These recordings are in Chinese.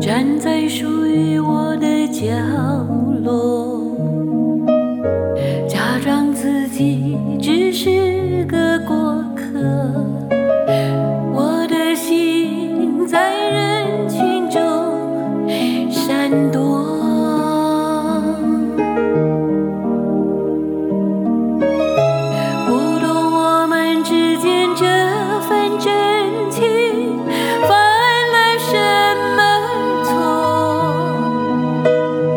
站在属于我的角落，假装自己只是个过客，我的心在人群中闪躲。不懂我们之间这份真情犯了什么错，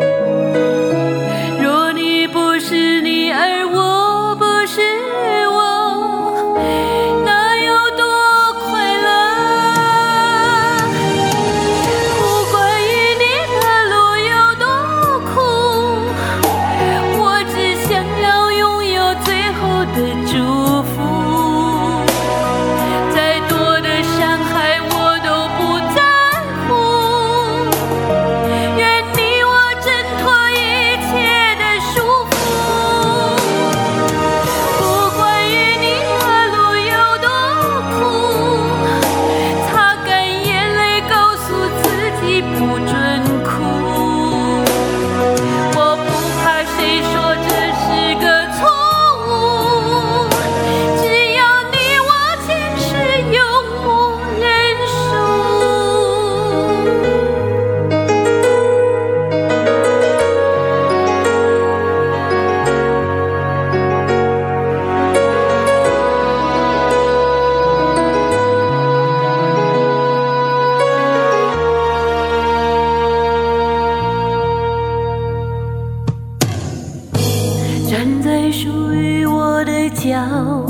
若你不是你，而我不是我，那有多快乐？不管与你的路有多苦，我只想要拥有最后的祝福，再多的伤害我都不在乎，愿你我挣脱一切的束缚。不管与你的路有多苦，擦干眼泪告诉自己不准哭，我不怕谁说这是个错误，只要你我坚持幽默忍站在属于我的角